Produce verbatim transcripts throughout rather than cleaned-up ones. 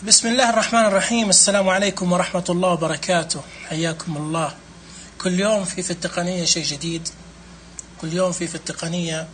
بسم الله الرحمن الرحيم. السلام عليكم ورحمة الله وبركاته. حياكم الله. كل يوم في في التقنية شيء جديد، كل يوم في في التقنية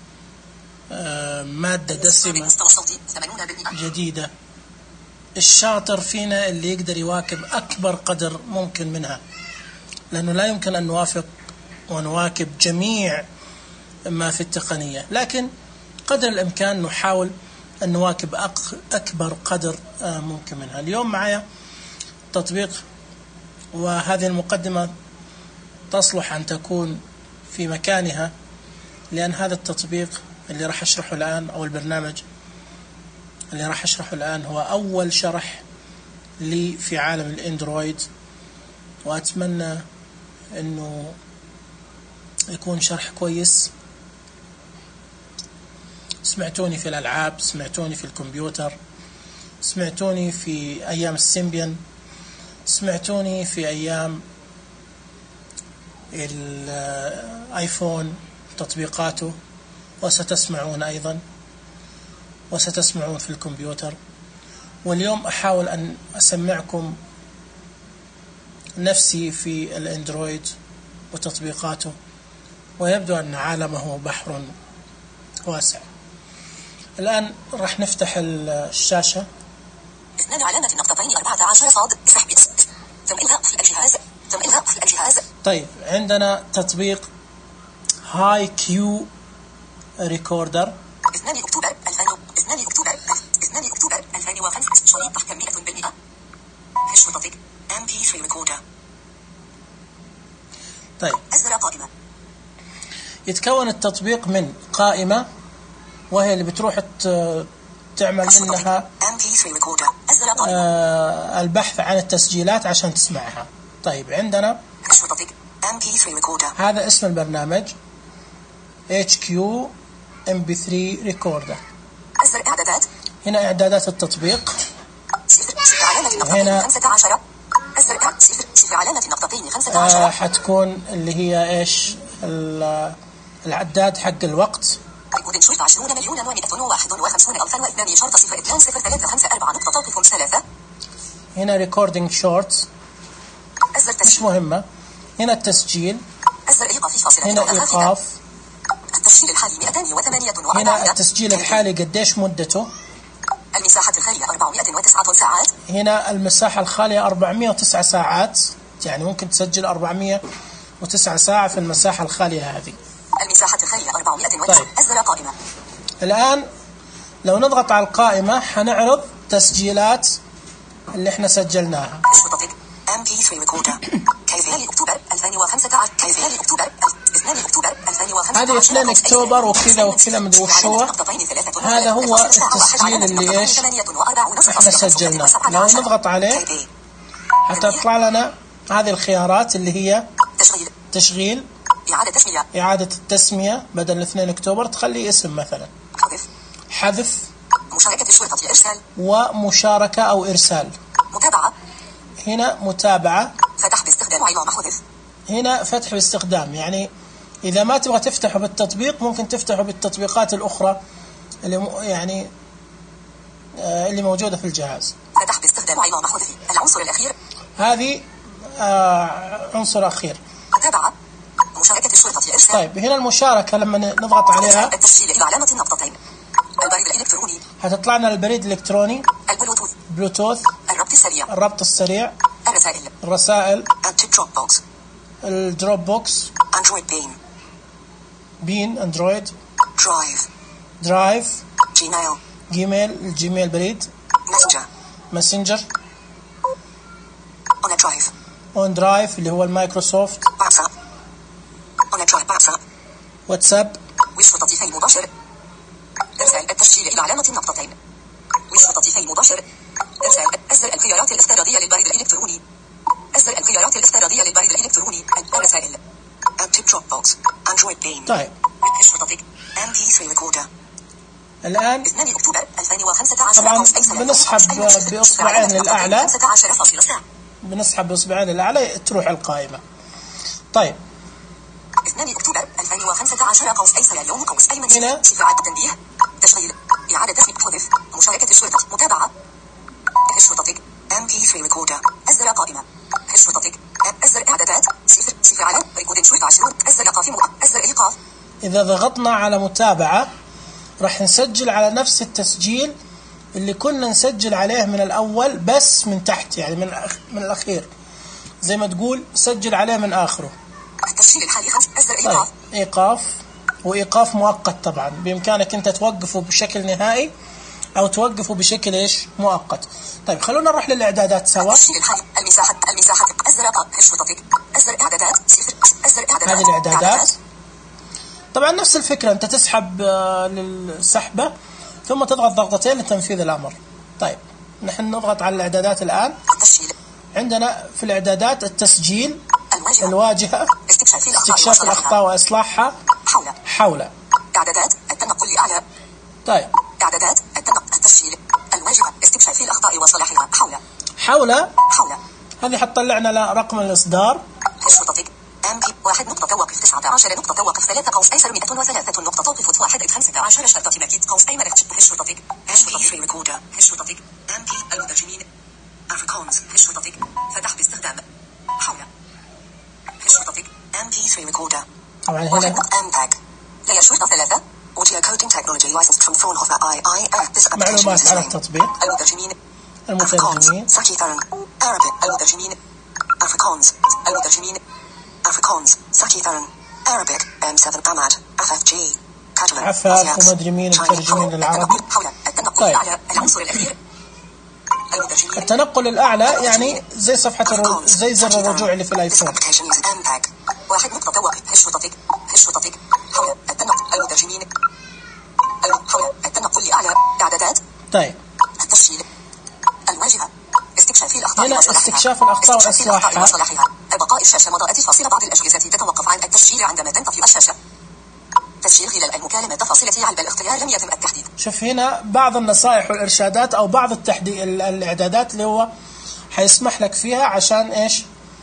مادة دسمة جديدة. الشاطر فينا اللي يقدر يواكب أكبر قدر ممكن منها، لأنه لا يمكن أن نوافق ونواكب جميع ما في التقنية، لكن قدر الإمكان نحاول أن نواكب أكبر قدر ممكن منها. اليوم معايا تطبيق، وهذه المقدمة تصلح أن تكون في مكانها، لأن هذا التطبيق اللي راح أشرحه الآن أو البرنامج اللي راح أشرحه الآن هو أول شرح لي في عالم الإندرويد، وأتمنى أنه يكون شرح كويس. سمعتوني في الألعاب، سمعتوني في الكمبيوتر، سمعتوني في أيام السيمبيان، سمعتوني في أيام الآيفون تطبيقاته، وستسمعون أيضا وستسمعون في الكمبيوتر. واليوم أحاول أن أسمعكم نفسي في الأندرويد وتطبيقاته، ويبدو أن عالمه بحر واسع. الآن راح نفتح الشاشة. اثنان علامة النقطتين أربعة عشر صاد سحب ثم إلغاء قفل الجهاز ثم إلغاء قفل الجهاز. طيب، عندنا تطبيق هاي كيو ريكوردر. اثنان أكتوبر ألفين اثنان أكتوبر اثنان أكتوبر ألفين وخمسة. شريط تحكم مئة بالمئة. هش تطبيق إم بي ثري ريكوردر. طيب، أزرق قائمة. يتكون التطبيق من قائمة، وهي اللي بتروح تعمل منها آه البحث عن التسجيلات عشان تسمعها. طيب، عندنا هذا اسم البرنامج إتش كيو إم بي ثري ريكوردر. هنا إعدادات التطبيق. هنا آه حتكون اللي هي إيش العداد حق الوقت. عشرون مليون ومئة وواحد وخمسون ألفا واثنان شرط صفر اثنان صفر ثلاثة خمسة أربعة نقطة توقف ثلاثة. هنا ريكوردينج شورتس مش مهمة. هنا التسجيل. هنا إيقاف. التسجيل الحالي مئتين وثمانية وأربعين. هنا التسجيل الحالي قديش مدته. المساحة الخالية أربعمائة وتسعة ساعات. هنا المساحة الخالية أربعمائة وتسعة ساعات، يعني ممكن تسجل أربعمائة وتسعة ساعة في المساحة الخالية هذه. المساحة الخالية أربعمائة وتسعة. طيب. أزرق قائمة. الآن لو نضغط على القائمة حنعرض تسجيلات اللي احنا سجلناها. إم بي ثري ريكوردر. كيفية أكتوبر ألفين وخمسة عشر. كيفية أكتوبر اثنين أكتوبر ألفين وخمسة عشر. هذه اثنين أكتوبر وكذا وكذا مدري وش هو. هذا هو التسجيل اللي ايش احنا سجلناه. لو نضغط عليه حتطلع لنا هذه الخيارات اللي هي تشغيل تشغيل إعادة تسمية إعادة التسمية. بدل اثنين أكتوبر تخلي اسم مثلا. حذف حذف مشاركة الشرطة إرسال ومشاركة أو إرسال. متابعة. هنا متابعة. فتح باستخدام علامة حذف. هنا فتح باستخدام، يعني إذا ما تبغى تفتحه بالتطبيق ممكن تفتحه بالتطبيقات الأخرى اللي يعني آه اللي موجودة في الجهاز. فتح باستخدام علامة حذف. العنصر الأخير هذه آه عنصر أخير. متابعة مشاركة الشرطة إرسال. طيب، هنا المشاركة لما نضغط عليها التسجيل إلى علامة النقطتين. البريد الإلكتروني. هتطلع لنا البريد الإلكتروني. البلوتوث. بلوتوث. الربط السريع. الربط السريع. الرسائل. الرسائل. الدروب بوكس. الدروب بوكس. أندرويد بين. بين أندرويد. درايف. درايف. جيميل. جيميل الجيميل بريد. ماسنجر. ماسنجر. أون درايف. أون درايف اللي هو المايكروسوفت. واتساب. أون درايف واتساب. واتساب. وش تطبيق مباشر. إرسال التسجيل إلى علامة النقطتين. وش تطبيق مباشر. إرسال أزر الخيارات الافتراضية للبريد الإلكتروني. أزر الخيارات الافتراضية للبريد الإلكتروني. الرسائل. الدروب بوكس. أندرويد بين. طيب، وش تطبيق إم بي ثري ريكوردر. الآن اثنين أكتوبر ألفين وخمسة عشر. طبعا بنسحب بإصبعين للأعلى. بنسحب بإصبعين للأعلى تروح القائمة. طيب، اثنين أكتوبر ألفين وخمسة عشر قوس أيسر اليوم قوس أيمن هنا صفر عد تنبيه تشغيل إعادة تسمية حذف مشاركة الشرطة متابعة ثري ريكوردر أزر قائمة الشرطة أزر إعدادات صفر صفر على ريكورد شوي عشرون أزر إيقاف أزر إيقاف. إذا ضغطنا على متابعة راح نسجل على نفس التسجيل اللي كنا نسجل عليه من الأول بس من تحت، يعني من من الأخير، زي ما تقول سجل عليه من آخره. التسجيل الحالي خمس أزر إيقاف. طيب. إيقاف، وإيقاف مؤقت طبعا، بإمكانك أنت توقفه بشكل نهائي أو توقفه بشكل إيش مؤقت. طيب خلونا نروح للإعدادات سوا. التسجيل الحالي المساحة المساحة أزر الشرطة أزر إعدادات صفر أزر إعدادات. هذه الإعدادات. طبعا نفس الفكرة، أنت تسحب للسحبة ثم تضغط ضغطتين لتنفيذ الأمر. طيب نحن نضغط على الإعدادات الآن. التسجيل. عندنا في الإعدادات التسجيل، الواجهة, الواجهة. استكشاف استكشاف الأخطاء وإصلاحها. حول حول إعدادات التنقل لأعلى. طيب إعدادات التنقل التسجيل الواجهة استكشاف الأخطاء وصلاحها. حول حول حول هذه حتطلع لنا رقم الإصدار. الشرطة أم بي واحد نقطة توقف تسعة عشر نقطة توقف ثلاثة قوس أيسر مئة وثلاثة نقطة توقف واحد خمسة عشر شرطة مكيد قوس أيمن الشرطة الشرطة ثري ريكوردر الشرطة أم بي المترجمين أفريكونز الشرطة فتح باستخدام. حول الشرطة أم بي ثري ريكوردر. طبعا هنا أم باك لي الشرطة ثلاثة Audio Coding Technology Licensed from Fraunhofer I I F. معلومات على التطبيق. المترجمين المترجمين ساكي ثرن Arabic. المترجمين أفريكونز المترجمين أفريكونز ساكي ثرن Arabic إم سبعة أماد إف إف جي كاتالان عفاف ومترجمين المترجمين للعربي. حول التنقل طيب. الأعلى العنصر الأخير. المترجمين التنقل الأعلى يعني زي صفحة الرو... زي زر الرجوع اللي في الآيفون. واحد نقطة توقف الشرطة الشرطة حول التنقل المترجمين حول التنقل لأعلى إعدادات. طيب التسجيل الواجهة استكشاف الأخطاء هنا استكشاف الأخطاء وإصلاحها. بقاء الشاشة مضاءة فاصلة. بعض الأجهزة تتوقف عن التسجيل عندما تنطفئ الشاشة. تسجيل خلال المكالمة فاصلة علبة الاختيار لم يتم التحديد. شوف هنا بعض النصائح والإرشادات أو بعض التحديد الإعدادات اللي هو حيسمح لك فيها عشان إيش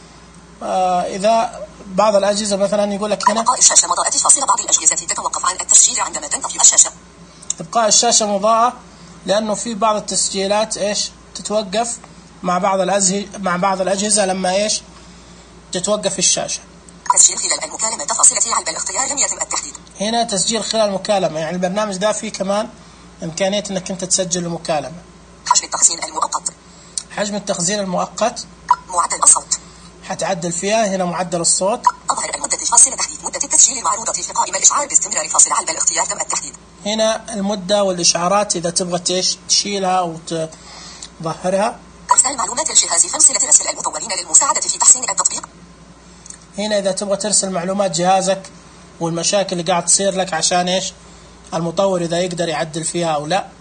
آه إذا بعض الأجهزة مثلا يقول لك هنا بقاء الشاشة مضاءة فاصلة. بعض الأجهزة تتوقف عن التسجيل عندما تنطفئ الشاشة. إبقاء الشاشة مضاءة لأنه في بعض التسجيلات إيش تتوقف مع بعض الأجهزة مع بعض الأجهزة لما إيش تتوقف الشاشة. تسجيل خلال المكالمة فاصلة علبة الاختيار لم يتم التحديد. هنا تسجيل خلال المكالمة، يعني البرنامج ده فيه كمان إمكانية إنك أنت تسجل المكالمة. حجم التخزين المؤقت. حجم التخزين المؤقت. معدل الصوت. حتعدل فيها هنا معدل الصوت. أظهر المدة فاصلة تحديد. مدة التسجيل المعروضة في قائمة الإشعار باستمرار فاصلة علبة الاختيار تم التحديد. هنا المدة والإشعارات إذا تبغى إيش تشيلها أو تظهرها. إرسال معلومات الجهاز فامصلة رسل المطورين للمساعدة في تحسين التطبيق. هنا إذا تبغى ترسل معلومات جهازك والمشاكل اللي قاعد تصير لك عشان إيش المطور إذا يقدر يعدل فيها أو لا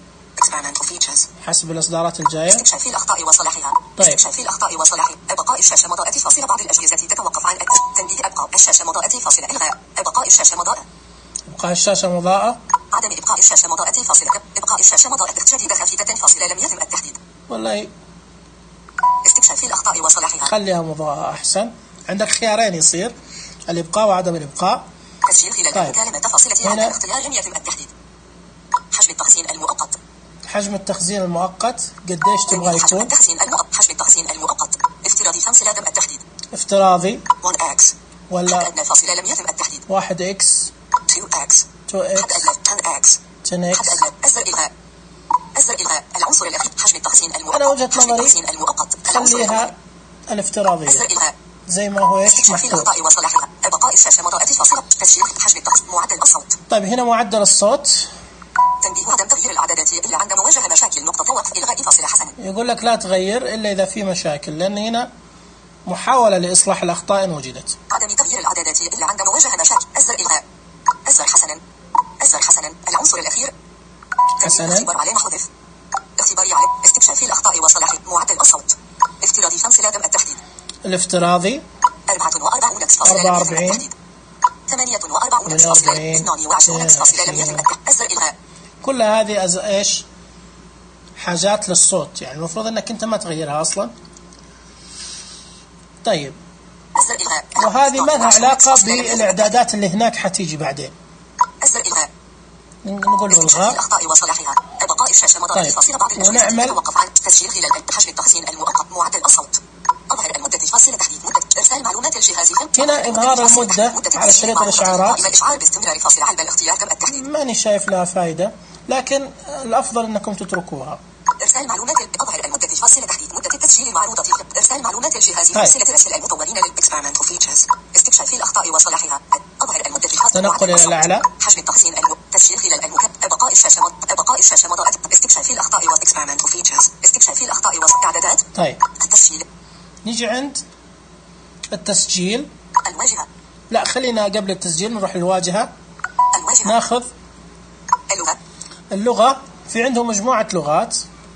حسب الإصدارات الجاية. استكشاف الأخطاء وصلاحها. طيب. استكشاف الأخطاء وصلاحها. بقاء الشاشة مضاءة فاصلة. بعض الأجهزة تتوقف عن تنبيه أبقاء الشاشة مضاءة فاصلة. إلغاء بقاء الشاشة مضاءة. إبقاء الشاشة مضاءة. عدم إبقاء الشاشة مضاءة فاصلة. إبقاء الشاشة مضاءة شديدة خفيفة فاصلة لم يتم التحديد. والله استكشاف الأخطاء وصلاحها. خليها مضاءة أحسن. عندك خيارين يصير الإبقاء وعدم الإبقاء. تسجيل خلال طيب. المكالمة فاصلة على الاختيار لم يتم التحديد. حجم التخزين المؤقت. حجم التخزين المؤقت قديش تبغى يكون؟ حجم التخزين المؤقت. حجم التخزين المؤقت افتراضي خمسة لا تم التحديد. افتراضي واحد إكس ولا حد أدنى فاصلة لم يتم التحديد. واحد إكس اثنين إكس اثنين حد إكس أدنى عشرة إكس عشرة حد إكس. أدنى أزر إلغاء أزر إلغاء العنصر الأخير. حجم التخزين المؤقت. أنا وجهة حجم نظري التخزين المؤقت خليها الافتراضية أزر إلغاء زي ما هو ايش استكشاف محطوط. الأخطاء وصلاحها. بقاء الشاشة مضاءة فاصلة. تسجيل حجم التخزين. معدل الصوت. طيب هنا معدل الصوت. تنبيه عدم تغيير الإعدادات إلا عند مواجهة مشاكل. نقطة توقف إلغاء فاصلة. حسنا. يقول لك لا تغير إلا إذا في مشاكل لأن هنا محاولة لإصلاح الأخطاء إن وجدت. عدم تغيير الإعدادات إلا عند مواجهة مشاكل. أزر إلغاء أزر حسنا أزر حسنا العنصر الأخير. حسنا. اختبار علامة حذف. اختبار علامة استكشاف الأخطاء وصلاح. معدل الصوت افتراضي خمسة لا تم التحديد. الافتراضي أربعة وأربعون فاصلة أربعة لم يتم وأربعين التحديد. ثمانية وأربعون فاصلة اثنان وعشرون فاصلة لم يتم التحديد. أزر إلغاء. كل هذه أز... إيش حاجات للصوت يعني المفروض أنك أنت ما تغيرها أصلا. طيب أزر إلغاء. وهذه ما لها علاقة بالإعدادات اللي هناك حتيجي بعدين. أزر إلغاء. نقول له استكشاف الغاء. الأخطاء وصلاحها. بقاء بقاء الشاشة مدار فاصلة بعض الأجهزة يتوقف عن تسجيل خلال حجم التخزين المؤقت معدل الصوت. أظهر المدة فاصلة تحديد مدة إرسال معلومات الجهاز. هنا إظهار المدة على شريط الإشعارات. الإشعار باستمرار فاصلة على الاختيار تم التحديد. ماني شايف لها فائدة، لكن الأفضل أنكم تتركوها. إرسال معلومات أظهر المدة فاصلة تحديد مدة التسجيل المعروضة في إرسال معلومات الجهاز فاصلة إرسال المطورين للإكسبيرمنت فيتشرز. استكشاف الأخطاء وصلاحها. أظهر المدة فاصلة تنقل إلى الأعلى. حجم التخزين الم... تسجيل خلال المكب. بقاء الشاشة مد... بقاء الشاشة مضاء. استكشاف الأخطاء وإكسبيرمنت فيتشرز. استكشاف الأخطاء وإعدادات. طيب. التسجيل. نيجي عند التسجيل. الواجهة. لا خلينا قبل التسجيل نروح للواجهة. الواجهة. ناخذ اللغة. اللغة في عنده مجموعة لغات.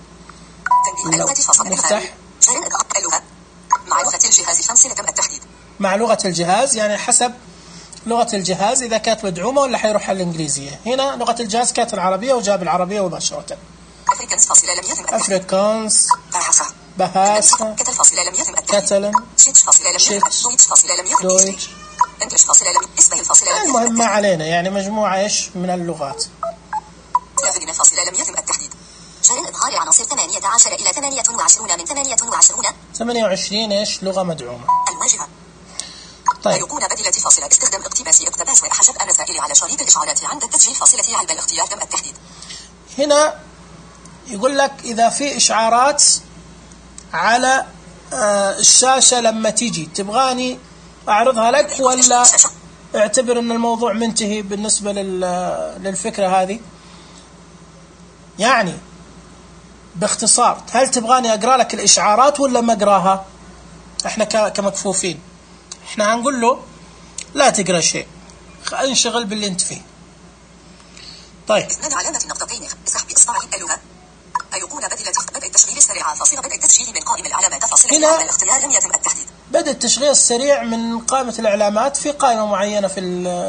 نفتح اللغة مع لغة الجهاز فاصلة تم التحديد. مع لغة الجهاز يعني حسب لغة الجهاز إذا كانت مدعومة ولا حيروح على الإنجليزية. هنا لغة الجهاز كانت العربية وجاب العربية مباشرة. أفريكانس فاصلة لم يتم التحديد. أفريكانس. بهاسة. بهاسة. كتل فاصلة لم يتم التحديد. كاتلن. شيتش فاصلة لم يتم. دويتش فاصلة لم يتم. دويتش. انجلش فاصلة لم اسمه الفاصلة لم يتم. المهم ما علينا، يعني مجموعة إيش من اللغات. سلافينيا فاصلة لم يتم التحديد. جرى إظهار عناصر ثمانية عشر إلى ثمانية وعشرين من ثمانية وعشرين. ثمانية وعشرين إيش لغة مدعومة. الواجهة. طيب. يكون بديلة فاصلة استخدام اقتباس اقتباس وحجب الرسائل على شريط الإشعارات عند التسجيل فاصلة علب الاختيار تم التحديد. هنا يقول لك إذا في إشعارات على الشاشة لما تيجي تبغاني أعرضها لك ولا اعتبر أن الموضوع منتهي بالنسبة للفكرة هذه. يعني باختصار هل تبغاني أقرأ لك الإشعارات ولا ما أقراها؟ احنا كمكفوفين احنا هنقول له لا تقرأ شيء، انشغل باللي انت فيه. طيب. إسناد علامة النقطتين بسحب إصبع اللغة. أيقون بديلة بدء التشغيل السريع فاصلة بدء التسجيل من قائمة العلامات فاصلة على الاختيار لم يتم التحديد. بدء التشغيل السريع من قائمة الإعلامات في قائمة معينة في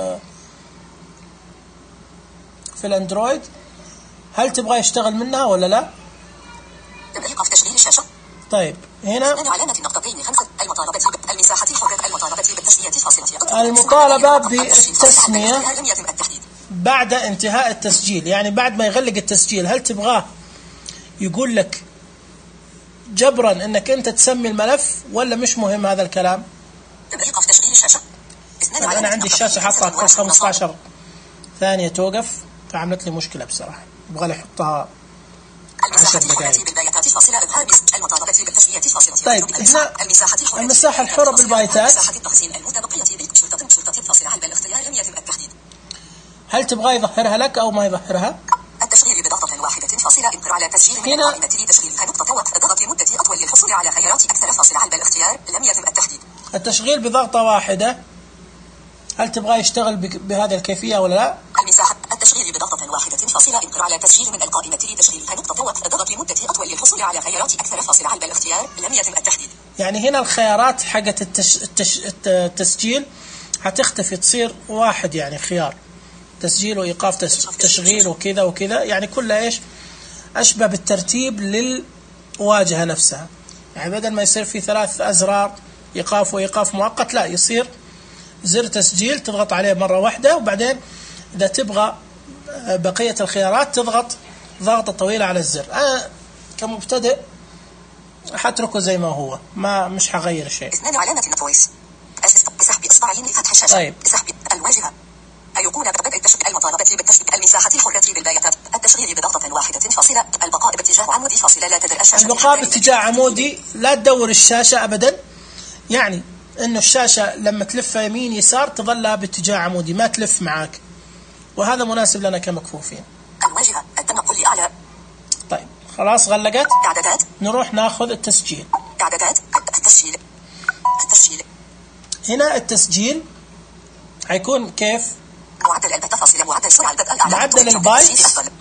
في الأندرويد. هل تبغى يشتغل منها ولا لا؟ تم إيقاف تشغيل الشاشة. طيب هنا علامة النقطتين خمسة المطالبة المساحة الحرة المطالبة بالتسمية فاصلة. المطالبة بالتسمية لم يتم التحديد. بعد انتهاء التسجيل، يعني بعد ما يغلق التسجيل هل تبغاه يقول لك جبرا انك انت تسمي الملف ولا مش مهم هذا الكلام؟ تم إيقاف تشغيل الشاشة. انا عندي الشاشة حاطها كل خمسة عشر ثانية توقف، فعملت لي مشكلة بصراحة. يبغى لي احطها عشر دقائق. طيب هنا المساحة الحرة بالبايتات. هل تبغى يظهرها لك أو ما يظهرها؟ التشغيل بضغطة واحدة فاصلة انتر على تسجيل من قائمة لتشغيلها نقطة وقت ضغط لمدة أطول للحصول على خيارات أكثر فاصلة على الاختيار لم يتم التحديد. التشغيل بضغطة واحدة هل تبغى يشتغل بهذه الكيفية ولا لا؟ المساحة التشغيل بضغطة واحدة فاصلة انتر على تسجيل من القائمة لتشغيلها نقطة وقت ضغط لمدة أطول للحصول على خيارات أكثر فاصلة على الاختيار لم يتم التحديد. يعني هنا الخيارات حقت التش... التش... التسجيل هتختفي، تصير واحد يعني خيار تسجيل وإيقاف تشغيل وكذا وكذا، يعني كلها إيش أشبه بالترتيب للواجهة نفسها. يعني بدل ما يصير في ثلاث أزرار إيقاف وإيقاف مؤقت، لا يصير زر تسجيل تضغط عليه مرة واحدة، وبعدين إذا تبغى بقية الخيارات تضغط ضغطة طويلة على الزر. أنا كمبتدئ حتركه زي ما هو، ما مش حغير شيء. إسناد علامة الفويس. سحب إصبعين لفتح الشاشة. طيب. سحب الواجهة. أيقون بدء التشغيل المطالبة بالتشغيل المساحة الحرة بالبيانات التشغيل بضغطة واحدة فاصلة البقاء باتجاه عمودي فاصلة لا تدر الشاشة. البقاء باتجاه عمودي لا تدور الشاشة أبدا، يعني إنه الشاشة لما تلف يمين يسار تظلها باتجاه عمودي ما تلف معاك، وهذا مناسب لنا كمكفوفين. الواجهة التنقل لأعلى. طيب خلاص غلقت. إعدادات. نروح ناخذ التسجيل. إعدادات التسجيل. التسجيل. هنا التسجيل هيكون كيف؟ معدل البت فاصلة معدل سرعة البت الأعلى. معدل البايت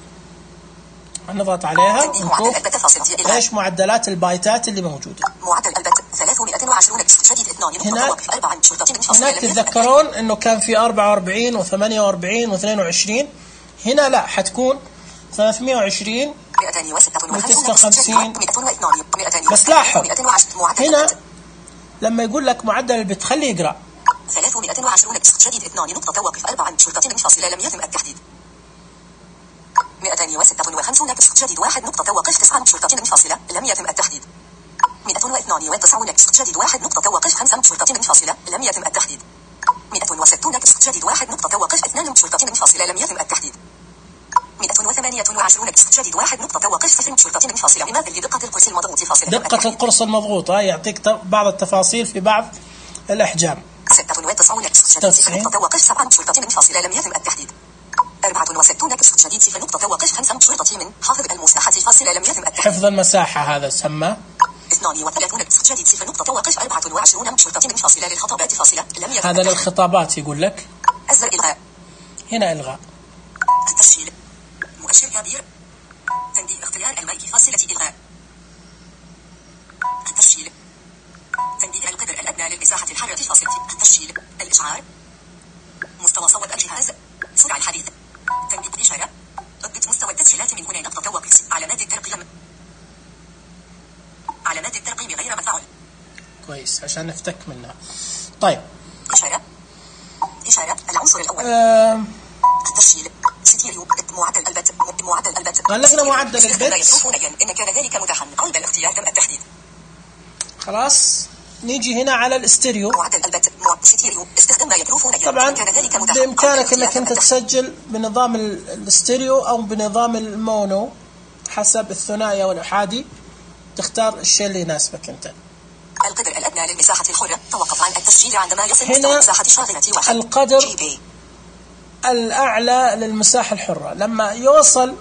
نضغط عليها ونشوف ايش معدلات البايتات اللي موجودة. معدل البت ثلاثمائة وعشرين جديد اثنان. هناك هناك تتذكرون انه كان في أربعة وأربعين وثمانية وأربعين واثنين وعشرين، هنا لا حتكون ثلاثمائة وعشرين وتسعة وخمسين. بس لاحظ هنا لما يقول لك معدل البت خليه يقرأ ثلاثمائة وعشرين جديد اثنان نقطة توقف أربعة شرطة فاصلة لم يتم التحديد. مئتين وستة وخمسون كسر جديد واحد نقطة توقف تسعة شرطة منفصلة لم يتم التحديد. مئة واثنان وتسعون كسر جديد واحد نقطة توقف خمسة شرطة منفصلة لم يتم التحديد. مئة وستون كسر جديد واحد نقطة توقف اثنان شرطة منفصلة لم يتم التحديد. مئة وثمانية وعشرون كسر جديد واحد نقطة توقف صفر شرطة منفصلة بماذا لدقة القرص المضغوط فاصلة. دقة القرص المضغوطة يعطيك بعض التفاصيل في بعض الأحجام. ستة وتسعون كسر جديد صفر نقطة توقف سبعة شرطة منفصلة لم يتم التحديد. أربعة وستون كسر جديد صفر نقطة توقف خمسة شرطة من حافظ المساحة فاصلة لم يتم التحديد. حفظ المساحة هذا سمى. اثنان وثلاثون كسر جديد صفر نقطة توقف أربعة وعشرون شرطة منفصلة للخطابات فاصلة لم يتم. هذا للخطابات يقول لك. أزر إلغاء. هنا إلغاء. التسجيل. مؤشر كبير. تنبيه اختيار المايك فاصلة إلغاء. التسجيل. تنبيه القدر الأدنى للمساحة الحرة فاصلة. التسجيل. الإشعار. مستوى صوت الجهاز. سرعة الحديث. تنبيه إشارة. اضبط مستوى التسجيلات من هنا نقطة توقف. علامات الترقيم. علامات الترقيم غير مفعول. كويس عشان نفتك منها. طيب. إشارة. إشارة العنصر الأول. أه... التسجيل. ستيريو. معدل البت. معدل البت. غلقنا معدل البت. إن كان ذلك متاحا قلب الاختيار تم التحديد. خلاص نيجي هنا على الاستيريو. معدل البت. ستيريو. استخدام ميكروفون. طبعا بإمكانك انك انت تسجل بنظام الاستيريو او بنظام المونو حسب الثنائي او الأحادي. تختار الشيء اللي يناسبك انت. القدر الأدنى للمساحة الحرة توقف عن التسجيل عندما يصل مستوى مساحة شاغلة واحد. القدر الأعلى للمساحة الحرة لما يوصل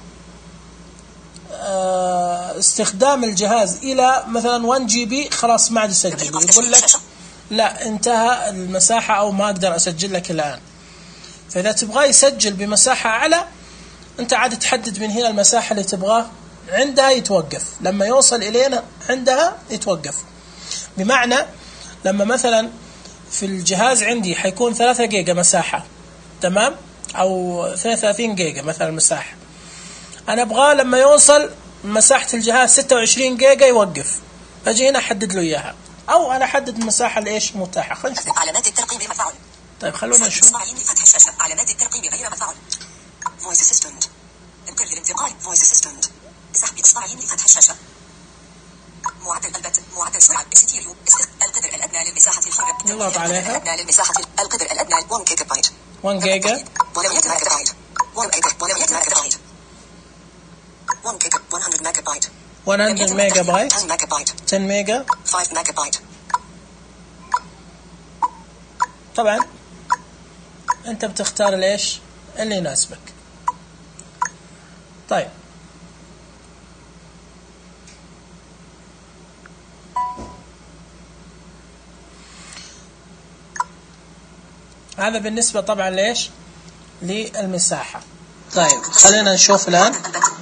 استخدام الجهاز إلى مثلا واحد جي بي خلاص ما عاد يسجل. يقول لك لا انتهى المساحة أو ما أقدر أسجل لك الآن. فإذا تبغى يسجل بمساحة أعلى أنت عاد تحدد من هنا المساحة اللي تبغاه عندها يتوقف. لما يوصل إلينا عندها يتوقف. بمعنى لما مثلا في الجهاز عندي حيكون ثلاثة جيجا مساحة تمام أو ثلاثة وثلاثين جيجا مثلا مساحة. أنا أبغاه لما يوصل مساحة الجهاز ستة وعشرين جيجا يوقف. أجي هنا أحدد له إياها أو أنا أحدد المساحة اللي إيش متاحة. خلينا نشوف. علامات الترقيم مفعول. طيب خلونا نشوف. فتح الشاشة. علامات الترقيم غير مفعول. Voice Assistant. انقل الانتقال. Voice Assistant. سحب إصبعين لفتح الشاشة. معدل البت. معدل سرعة ستيريو. القدر الأدنى للمساحة الحرة. نضغط عليها. الأدنى للمساحة. القدر الأدنى واحد جيجا بايت. واحد جيجا. ولم يتم التباعد. ولم يتم التباعد. واحد جيجا. مئة ميجا بايت. مئة ميجا بايت. عشرة ميجا بايت. عشرة ميجا. خمسة ميجا بايت. طبعا انت بتختار ليش اللي يناسبك. طيب هذا بالنسبة طبعا ليش للمساحة. طيب خلينا نشوف الآن.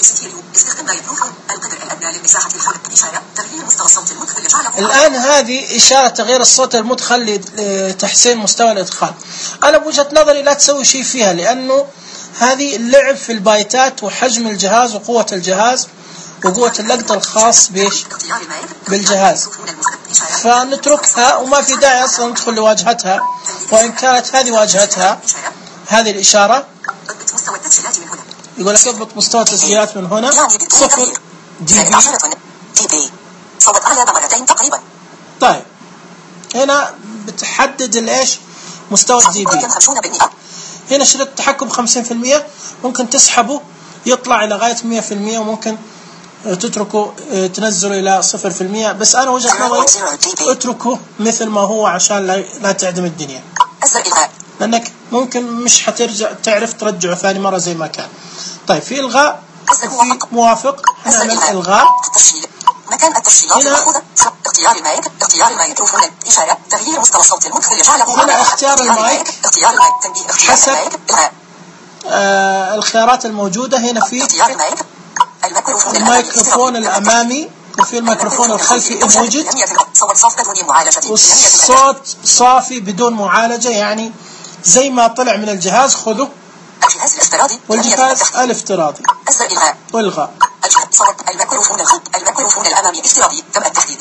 الآن هذه إشارة تغيير الصوت المدخل لتحسين مستوى الإدخال. أنا بوجهة نظري لا تسوي شيء فيها لأنه هذه اللعب في البايتات وحجم الجهاز وقوة الجهاز وقوة اللقط الخاص بيش بالجهاز. فنتركها وما في داعي أصلا ندخل لواجهتها. وإن كانت هذه واجهتها هذه الإشارة يقول لك اضبط مستوى التسجيلات من هنا صفر دي بي. صوت أعلى مرتين تقريبا. طيب هنا بتحدد الإيش مستوى الدي بي. هنا شريط التحكم خمسين بالمئة ممكن تسحبه يطلع إلى غاية مئة بالمئة وممكن تتركه تنزله إلى صفر بالمئة. بس أنا وجهة نظري اتركه مثل ما هو عشان لا لا تعدم الدنيا. لأنك ممكن مش حترجع تعرف ترجعه ثاني مرة زي ما كان. طيب في إلغاء في موافق. نعمل إلغاء. مكان التسجيلات المأخوذة. اختيار المايك. اختيار الميكروفون. إشارة. تغيير مستوى الصوت المدخل يجعله. هنا اختيار المايك. اختيار المايك. تنبيه. اختيار حسب المايك. آه الخيارات الموجودة هنا في اختيار المايك. الميكروفون, الميكروفون الأمامي وفي الميكروفون الخلفي موجود. والصوت صافي بدون معالجة يعني زي ما طلع من الجهاز خذه. الجهاز الافتراضي. والجهاز الافتراضي. الإلغاء. والغاء. صوت الميكروفون الخلفي. الميكروفون الأمامي افتراضي تم التحديد.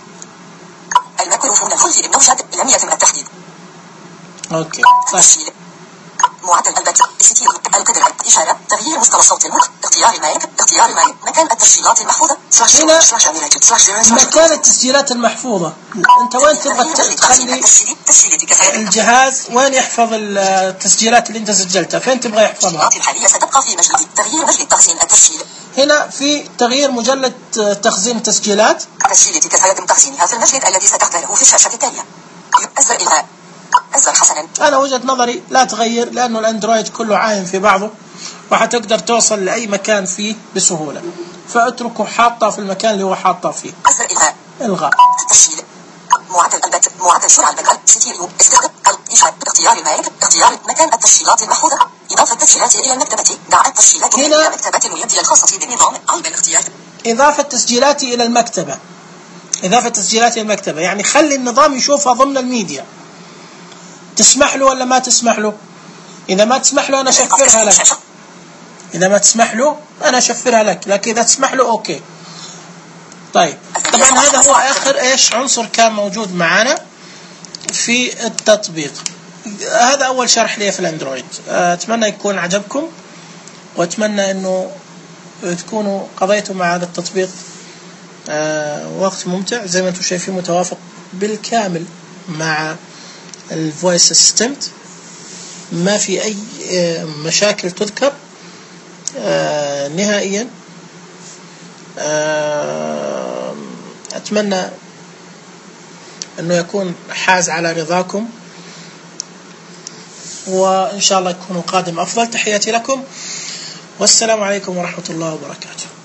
الميكروفون الخلفي موجود لم يتم التحديد. اوكي. تسجيل. معدل البت ستين القدر إشارة تغيير مستوى صوت المخ اختيار المايك اختيار المايك مكان التسجيلات المحفوظة هنا مكان التسجيلات المحفوظة. أنت وين تبغى تخلي الجهاز وين يحفظ التسجيلات اللي أنت سجلتها؟ فين تبغى يحفظها؟ الحالية ستبقى في مجلد تغيير مجلد تخزين التسجيل. هنا في تغيير مجلد تخزين التسجيلات. تسجيل تلك سيتم تخزينها في المجلد الذي ستختاره في الشاشة التالية. أزر إلغاء. أزر حسنا. أنا وجهة نظري لا تغير، لأنه الأندرويد كله عايم في بعضه وحتقدر توصل لأي مكان فيه بسهولة، فاتركه حاطه في المكان اللي هو حاطه فيه. أزر إلغاء. إلغاء. تسجيل. معدل البت معدل سرعة البت ستيريو استخدام إشعار اختيار المايك اختيار مكان التسجيلات المحفوظة إضافة التسجيلات إلى المكتبة دع التسجيلات إلى مكتبة الميديا الخاصة بالنظام قلب الاختيار. إضافة تسجيلاتي إلى المكتبة. إضافة تسجيلاتي إلى المكتبة يعني خلي النظام يشوفها ضمن الميديا. تسمح له ولا ما تسمح له؟ إذا ما تسمح له أنا أشفرها لك. إذا ما تسمح له أنا أشفرها لك، لكن إذا تسمح له أوكي. طيب طبعا هذا هو آخر إيش عنصر كان موجود معنا في التطبيق. هذا أول شرح لي في الأندرويد. أتمنى يكون عجبكم، وأتمنى أنه تكونوا قضيتوا مع هذا التطبيق وقت ممتع. زي ما أنتم شايفين متوافق بالكامل مع الفويس اسيستنت، ما في أي مشاكل تذكر نهائيا. أتمنى أنه يكون حاز على رضاكم، وإن شاء الله يكون قادم أفضل. تحياتي لكم، والسلام عليكم ورحمة الله وبركاته.